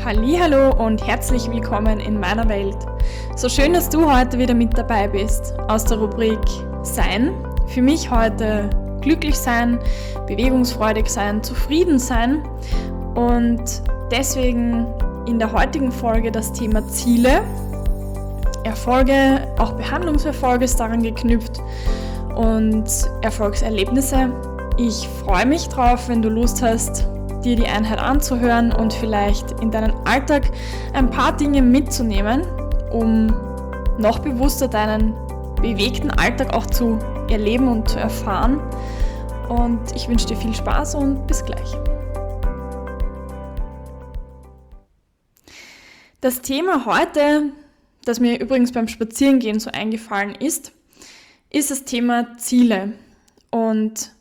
Hallihallo und herzlich willkommen in meiner Welt. So schön, dass du heute wieder mit dabei bist aus der Rubrik Sein. Für mich heute glücklich sein, bewegungsfreudig sein, zufrieden sein und deswegen in der heutigen Folge das Thema Ziele, Erfolge, auch Behandlungserfolge ist daran geknüpft und Erfolgserlebnisse. Ich freue mich drauf, wenn du Lust hast, dir die Einheit anzuhören und vielleicht in deinen Alltag ein paar Dinge mitzunehmen, um noch bewusster deinen bewegten Alltag auch zu erleben und zu erfahren. Und ich wünsche dir viel Spaß und bis gleich. Das Thema heute, das mir übrigens beim Spazierengehen so eingefallen ist das Thema Ziele. Und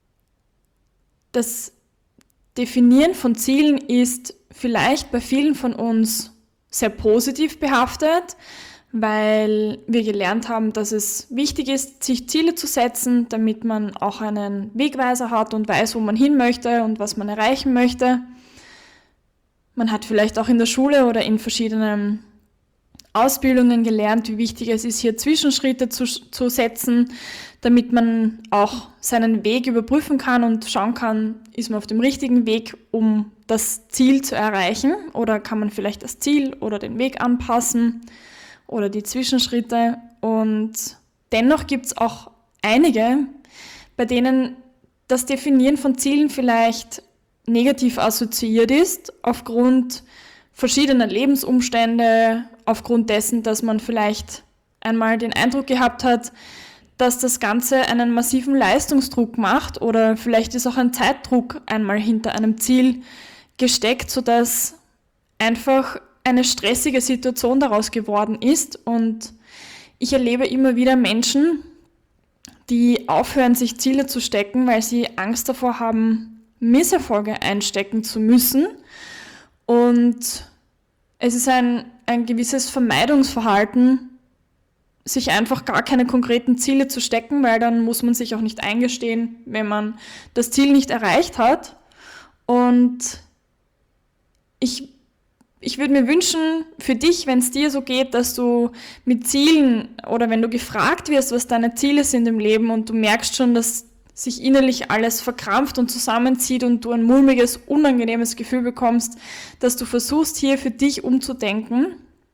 das Definieren von Zielen ist vielleicht bei vielen von uns sehr positiv behaftet, weil wir gelernt haben, dass es wichtig ist, sich Ziele zu setzen, damit man auch einen Wegweiser hat und weiß, wo man hin möchte und was man erreichen möchte. Man hat vielleicht auch in der Schule oder in verschiedenen Ausbildungen gelernt, wie wichtig es ist, hier Zwischenschritte zu setzen, damit man auch seinen Weg überprüfen kann und schauen kann, ist man auf dem richtigen Weg, um das Ziel zu erreichen, oder kann man vielleicht das Ziel oder den Weg anpassen oder die Zwischenschritte. Und dennoch gibt es auch einige, bei denen das Definieren von Zielen vielleicht negativ assoziiert ist, aufgrund verschiedener Lebensumstände, aufgrund dessen, dass man vielleicht einmal den Eindruck gehabt hat, dass das Ganze einen massiven Leistungsdruck macht, oder vielleicht ist auch ein Zeitdruck einmal hinter einem Ziel gesteckt, sodass einfach eine stressige Situation daraus geworden ist. Und ich erlebe immer wieder Menschen, die aufhören, sich Ziele zu stecken, weil sie Angst davor haben, Misserfolge einstecken zu müssen. Und es ist ein gewisses Vermeidungsverhalten, sich einfach gar keine konkreten Ziele zu stecken, weil dann muss man sich auch nicht eingestehen, wenn man das Ziel nicht erreicht hat. Und ich würde mir wünschen für dich, wenn es dir so geht, dass du mit Zielen oder wenn du gefragt wirst, was deine Ziele sind im Leben und du merkst schon, dass sich innerlich alles verkrampft und zusammenzieht und du ein mulmiges, unangenehmes Gefühl bekommst, dass du versuchst, hier für dich umzudenken,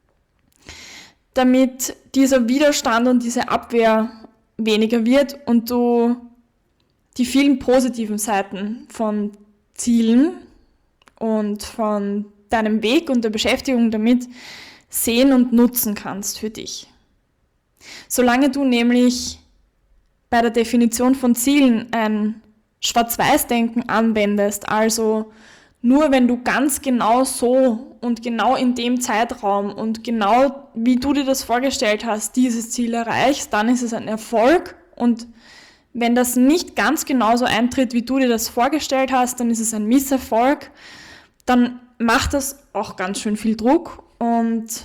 damit dieser Widerstand und diese Abwehr weniger wird und du die vielen positiven Seiten von Zielen und von deinem Weg und der Beschäftigung damit sehen und nutzen kannst für dich. Solange du nämlich bei der Definition von Zielen ein Schwarz-Weiß-Denken anwendest, also nur wenn du ganz genau so und genau in dem Zeitraum und genau wie du dir das vorgestellt hast, dieses Ziel erreichst, dann ist es ein Erfolg. Und wenn das nicht ganz genauso eintritt, wie du dir das vorgestellt hast, dann ist es ein Misserfolg. Dann macht das auch ganz schön viel Druck. Und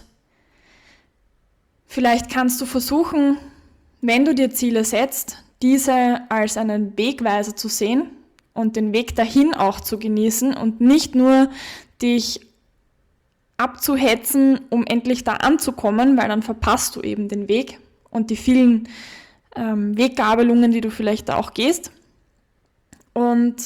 vielleicht kannst du versuchen, wenn du dir Ziele setzt, diese als einen Wegweiser zu sehen und den Weg dahin auch zu genießen und nicht nur dich abzuhetzen, um endlich da anzukommen, weil dann verpasst du eben den Weg und die vielen Weggabelungen, die du vielleicht da auch gehst. Und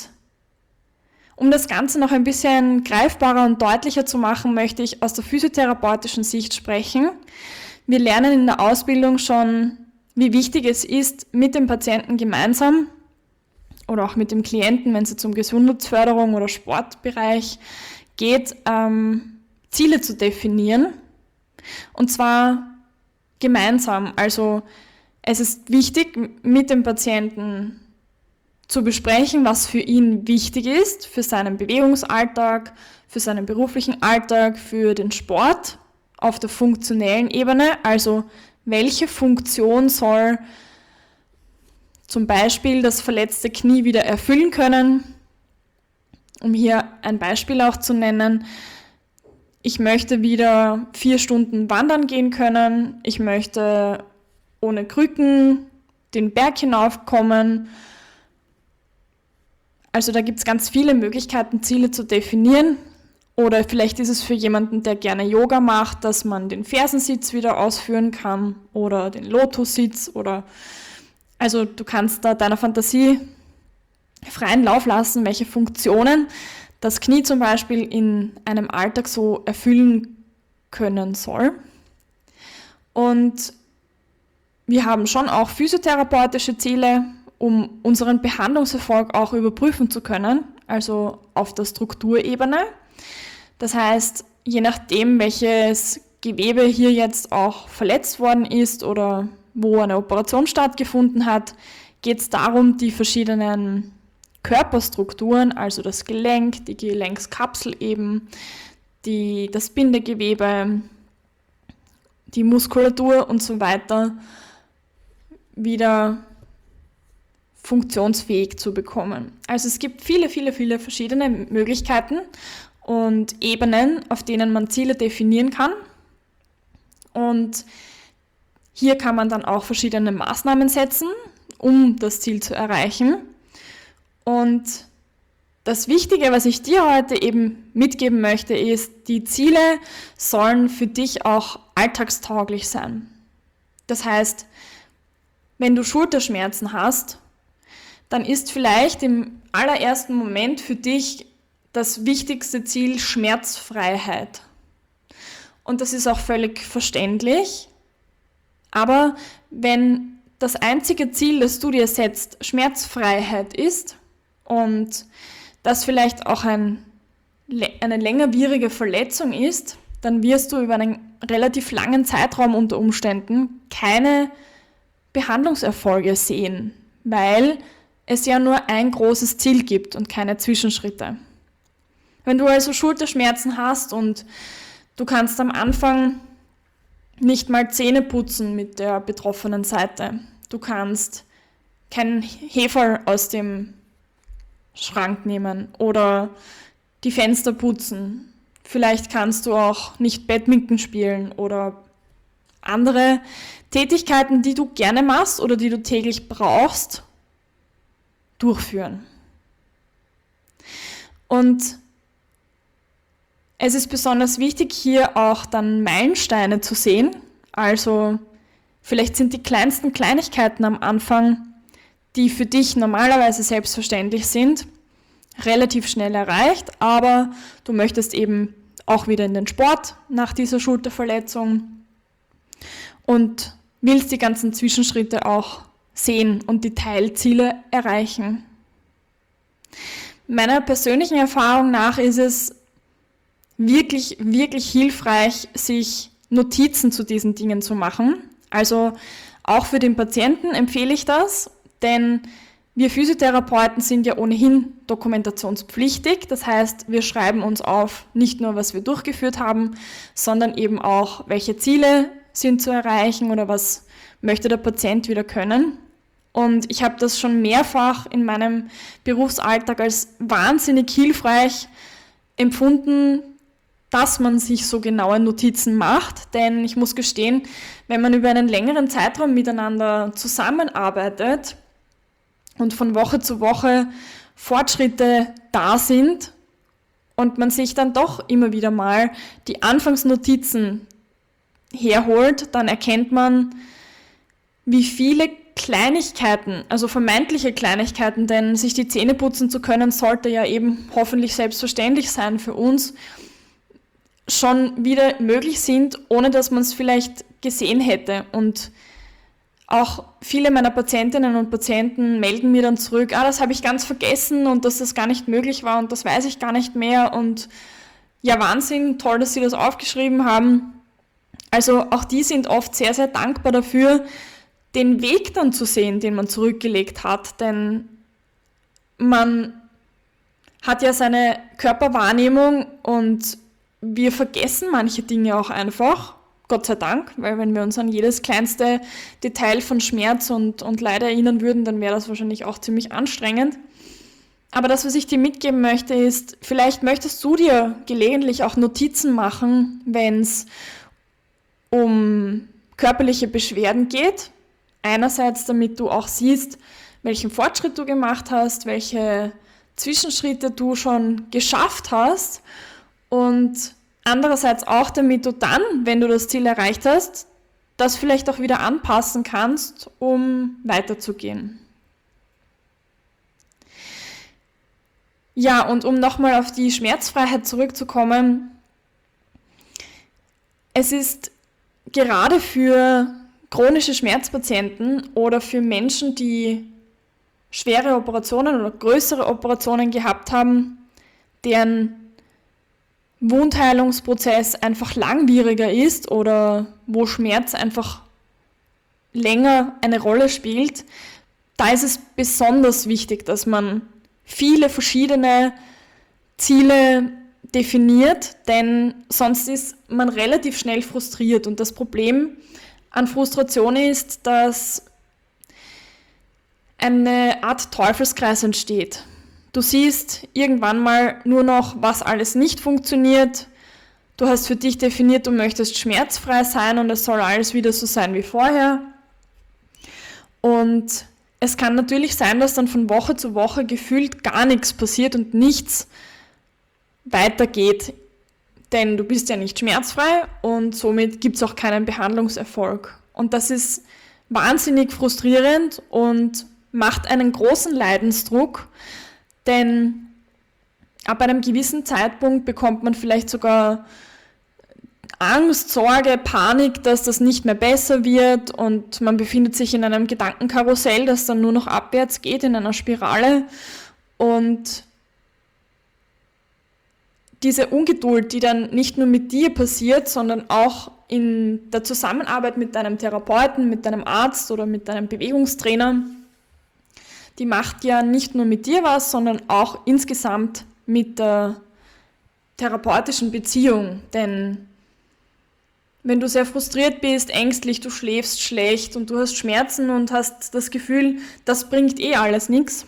um das Ganze noch ein bisschen greifbarer und deutlicher zu machen, möchte ich aus der physiotherapeutischen Sicht sprechen. Wir lernen in der Ausbildung schon, wie wichtig es ist, mit dem Patienten gemeinsam oder auch mit dem Klienten, wenn es jetzt um Gesundheitsförderung oder Sportbereich geht, Ziele zu definieren. Und zwar gemeinsam. Also es ist wichtig, mit dem Patienten zu besprechen, was für ihn wichtig ist, für seinen Bewegungsalltag, für seinen beruflichen Alltag, für den Sport auf der funktionellen Ebene. Also welche Funktion soll zum Beispiel das verletzte Knie wieder erfüllen können? Um hier ein Beispiel auch zu nennen, ich möchte wieder 4 Stunden wandern gehen können, ich möchte ohne Krücken den Berg hinaufkommen. Also da gibt es ganz viele Möglichkeiten, Ziele zu definieren Oder vielleicht ist es für jemanden, der gerne Yoga macht, dass man den Fersensitz wieder ausführen kann oder den Lotussitz also du kannst da deiner Fantasie freien Lauf lassen, welche Funktionen das Knie zum Beispiel in einem Alltag so erfüllen können soll. Und wir haben schon auch physiotherapeutische Ziele, um unseren Behandlungserfolg auch überprüfen zu können, also auf der Strukturebene. Das heißt, je nachdem, welches Gewebe hier jetzt auch verletzt worden ist oder wo eine Operation stattgefunden hat, geht es darum, die verschiedenen Körperstrukturen, also das Gelenk, die Gelenkskapsel eben, das Bindegewebe, die Muskulatur und so weiter wieder funktionsfähig zu bekommen. Also es gibt viele, viele, viele verschiedene Möglichkeiten und Ebenen, auf denen man Ziele definieren kann. Und hier kann man dann auch verschiedene Maßnahmen setzen, um das Ziel zu erreichen. Und das Wichtige, was ich dir heute eben mitgeben möchte, ist, die Ziele sollen für dich auch alltagstauglich sein. Das heißt, wenn du Schulterschmerzen hast, dann ist vielleicht im allerersten Moment für dich das wichtigste Ziel Schmerzfreiheit. Und das ist auch völlig verständlich. Aber wenn das einzige Ziel, das du dir setzt, Schmerzfreiheit ist und das vielleicht auch eine längerwierige Verletzung ist, dann wirst du über einen relativ langen Zeitraum unter Umständen keine Behandlungserfolge sehen, weil es ja nur ein großes Ziel gibt und keine Zwischenschritte. Wenn du also Schulterschmerzen hast und du kannst am Anfang nicht mal Zähne putzen mit der betroffenen Seite, du kannst keinen Heferl aus dem Schrank nehmen oder die Fenster putzen, vielleicht kannst du auch nicht Badminton spielen oder andere Tätigkeiten, die du gerne machst oder die du täglich brauchst, durchführen. Und es ist besonders wichtig, hier auch dann Meilensteine zu sehen. Also vielleicht sind die kleinsten Kleinigkeiten am Anfang, die für dich normalerweise selbstverständlich sind, relativ schnell erreicht, aber du möchtest eben auch wieder in den Sport nach dieser Schulterverletzung und willst die ganzen Zwischenschritte auch sehen und die Teilziele erreichen. Meiner persönlichen Erfahrung nach ist es wirklich, wirklich hilfreich, sich Notizen zu diesen Dingen zu machen. Also auch für den Patienten empfehle ich das, denn wir Physiotherapeuten sind ja ohnehin dokumentationspflichtig. Das heißt, wir schreiben uns auf, nicht nur, was wir durchgeführt haben, sondern eben auch, welche Ziele sind zu erreichen oder was möchte der Patient wieder können. Und ich habe das schon mehrfach in meinem Berufsalltag als wahnsinnig hilfreich empfunden, dass man sich so genaue Notizen macht. Denn ich muss gestehen, wenn man über einen längeren Zeitraum miteinander zusammenarbeitet und von Woche zu Woche Fortschritte da sind und man sich dann doch immer wieder mal die Anfangsnotizen herholt, dann erkennt man, wie viele Kleinigkeiten, also vermeintliche Kleinigkeiten, denn sich die Zähne putzen zu können, sollte ja eben hoffentlich selbstverständlich sein für uns, schon wieder möglich sind, ohne dass man es vielleicht gesehen hätte. Und auch viele meiner Patientinnen und Patienten melden mir dann zurück, das habe ich ganz vergessen und dass das gar nicht möglich war und das weiß ich gar nicht mehr und ja, Wahnsinn, toll, dass Sie das aufgeschrieben haben. Also auch die sind oft sehr, sehr dankbar dafür, den Weg dann zu sehen, den man zurückgelegt hat, denn man hat ja seine Körperwahrnehmung und wir vergessen manche Dinge auch einfach, Gott sei Dank, weil wenn wir uns an jedes kleinste Detail von Schmerz und Leid erinnern würden, dann wäre das wahrscheinlich auch ziemlich anstrengend. Aber das, was ich dir mitgeben möchte, ist, vielleicht möchtest du dir gelegentlich auch Notizen machen, wenn es um körperliche Beschwerden geht. Einerseits, damit du auch siehst, welchen Fortschritt du gemacht hast, welche Zwischenschritte du schon geschafft hast Und andererseits auch, damit du dann, wenn du das Ziel erreicht hast, das vielleicht auch wieder anpassen kannst, um weiterzugehen. Ja, und um nochmal auf die Schmerzfreiheit zurückzukommen, es ist gerade für chronische Schmerzpatienten oder für Menschen, die schwere Operationen oder größere Operationen gehabt haben, deren Wundheilungsprozess einfach langwieriger ist oder wo Schmerz einfach länger eine Rolle spielt, da ist es besonders wichtig, dass man viele verschiedene Ziele definiert, denn sonst ist man relativ schnell frustriert. Und das Problem an Frustration ist, dass eine Art Teufelskreis entsteht. Du siehst irgendwann mal nur noch, was alles nicht funktioniert. Du hast für dich definiert, du möchtest schmerzfrei sein und es soll alles wieder so sein wie vorher. Und es kann natürlich sein, dass dann von Woche zu Woche gefühlt gar nichts passiert und nichts weitergeht. Denn du bist ja nicht schmerzfrei und somit gibt es auch keinen Behandlungserfolg. Und das ist wahnsinnig frustrierend und macht einen großen Leidensdruck, denn ab einem gewissen Zeitpunkt bekommt man vielleicht sogar Angst, Sorge, Panik, dass das nicht mehr besser wird und man befindet sich in einem Gedankenkarussell, das dann nur noch abwärts geht, in einer Spirale. Und diese Ungeduld, die dann nicht nur mit dir passiert, sondern auch in der Zusammenarbeit mit deinem Therapeuten, mit deinem Arzt oder mit deinem Bewegungstrainer, die macht ja nicht nur mit dir was, sondern auch insgesamt mit der therapeutischen Beziehung. Denn wenn du sehr frustriert bist, ängstlich, du schläfst schlecht und du hast Schmerzen und hast das Gefühl, das bringt eh alles nichts,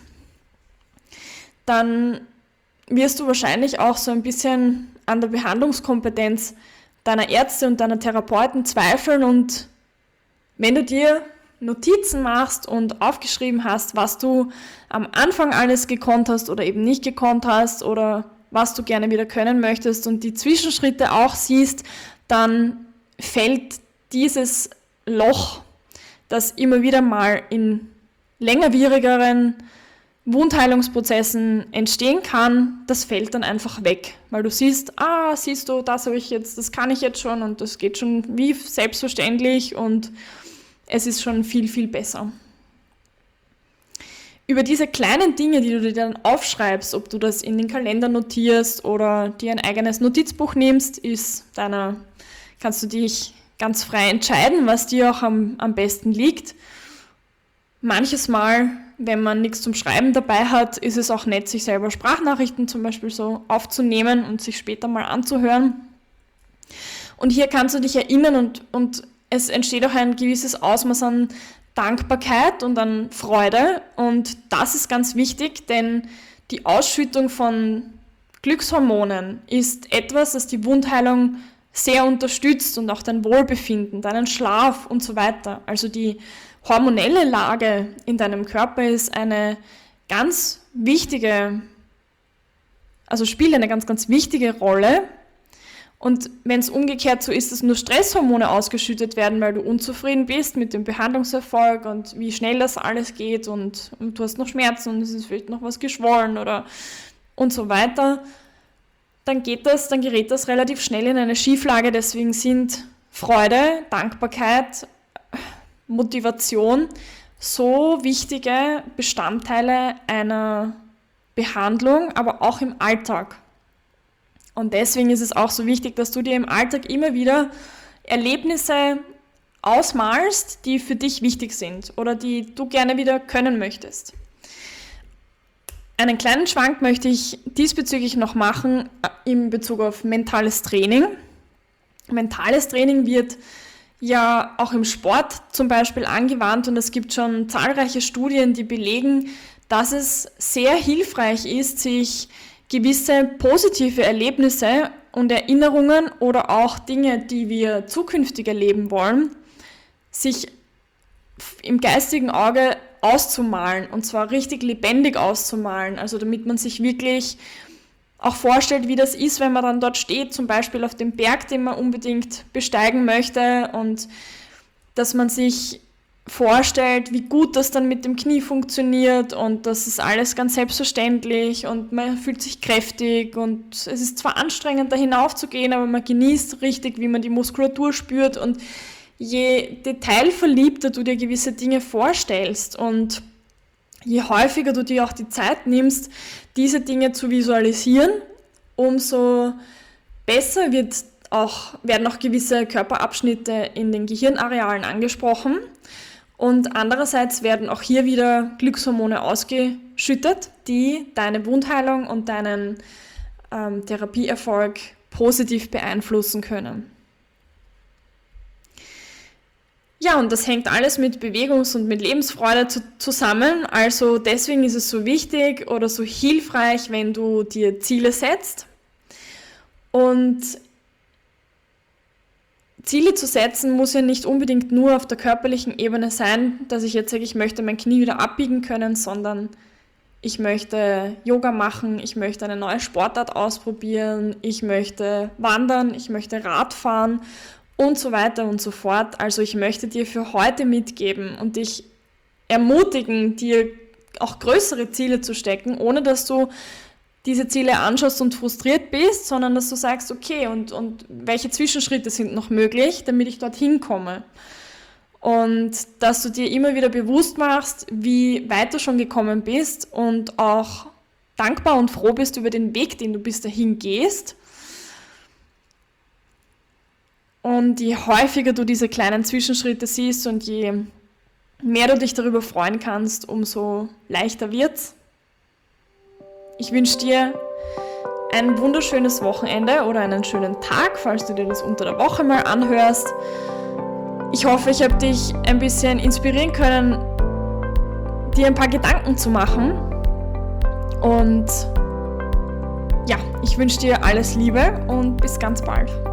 dann wirst du wahrscheinlich auch so ein bisschen an der Behandlungskompetenz deiner Ärzte und deiner Therapeuten zweifeln. Und wenn du dir Notizen machst und aufgeschrieben hast, was du am Anfang alles gekonnt hast oder eben nicht gekonnt hast oder was du gerne wieder können möchtest und die Zwischenschritte auch siehst, dann fällt dieses Loch, das immer wieder mal in längerwierigeren Wundheilungsprozessen entstehen kann, das fällt dann einfach weg, weil du siehst, siehst du, das habe ich jetzt, das kann ich jetzt schon und das geht schon wie selbstverständlich und es ist schon viel, viel besser. Über diese kleinen Dinge, die du dir dann aufschreibst, ob du das in den Kalender notierst oder dir ein eigenes Notizbuch nimmst, kannst du dich ganz frei entscheiden, was dir auch am besten liegt. Manches Mal, wenn man nichts zum Schreiben dabei hat, ist es auch nett, sich selber Sprachnachrichten zum Beispiel so aufzunehmen und sich später mal anzuhören. Und hier kannst du dich erinnern und es entsteht auch ein gewisses Ausmaß an Dankbarkeit und an Freude. Und das ist ganz wichtig, denn die Ausschüttung von Glückshormonen ist etwas, das die Wundheilung sehr unterstützt und auch dein Wohlbefinden, deinen Schlaf und so weiter. Also die hormonelle Lage in deinem Körper ist eine ganz wichtige, also spielt eine ganz, ganz wichtige Rolle. Und wenn es umgekehrt so ist, dass nur Stresshormone ausgeschüttet werden, weil du unzufrieden bist mit dem Behandlungserfolg und wie schnell das alles geht und du hast noch Schmerzen und es ist vielleicht noch was geschwollen oder und so weiter, dann gerät das relativ schnell in eine Schieflage. Deswegen sind Freude, Dankbarkeit, Motivation so wichtige Bestandteile einer Behandlung, aber auch im Alltag. Und deswegen ist es auch so wichtig, dass du dir im Alltag immer wieder Erlebnisse ausmalst, die für dich wichtig sind oder die du gerne wieder können möchtest. Einen kleinen Schwank möchte ich diesbezüglich noch machen in Bezug auf mentales Training. Mentales Training wird ja auch im Sport zum Beispiel angewandt und es gibt schon zahlreiche Studien, die belegen, dass es sehr hilfreich ist, sich gewisse positive Erlebnisse und Erinnerungen oder auch Dinge, die wir zukünftig erleben wollen, sich im geistigen Auge auszumalen und zwar richtig lebendig auszumalen, also damit man sich wirklich auch vorstellt, wie das ist, wenn man dann dort steht, zum Beispiel auf dem Berg, den man unbedingt besteigen möchte, und dass man sich vorstellt, wie gut das dann mit dem Knie funktioniert, und das ist alles ganz selbstverständlich und man fühlt sich kräftig und es ist zwar anstrengend, da hinaufzugehen, aber man genießt richtig, wie man die Muskulatur spürt, und je detailverliebter du dir gewisse Dinge vorstellst und je häufiger du dir auch die Zeit nimmst, diese Dinge zu visualisieren, umso besser werden auch gewisse Körperabschnitte in den Gehirnarealen angesprochen. Und andererseits werden auch hier wieder Glückshormone ausgeschüttet, die deine Wundheilung und deinen Therapieerfolg positiv beeinflussen können. Ja, und das hängt alles mit Bewegungs- und mit Lebensfreude zusammen. Also deswegen ist es so wichtig oder so hilfreich, wenn du dir Ziele setzt. Und Ziele zu setzen muss ja nicht unbedingt nur auf der körperlichen Ebene sein, dass ich jetzt sage, ich möchte mein Knie wieder abbiegen können, sondern ich möchte Yoga machen, ich möchte eine neue Sportart ausprobieren, ich möchte wandern, ich möchte Radfahren und so weiter und so fort. Also ich möchte dir für heute mitgeben und dich ermutigen, dir auch größere Ziele zu stecken, ohne dass du diese Ziele anschaust und frustriert bist, sondern dass du sagst, okay, und welche Zwischenschritte sind noch möglich, damit ich dorthin komme. Und dass du dir immer wieder bewusst machst, wie weit du schon gekommen bist und auch dankbar und froh bist über den Weg, den du bis dahin gehst. Und je häufiger du diese kleinen Zwischenschritte siehst und je mehr du dich darüber freuen kannst, umso leichter wird's. Ich wünsche dir ein wunderschönes Wochenende oder einen schönen Tag, falls du dir das unter der Woche mal anhörst. Ich hoffe, ich habe dich ein bisschen inspirieren können, dir ein paar Gedanken zu machen. Und ja, ich wünsche dir alles Liebe und bis ganz bald.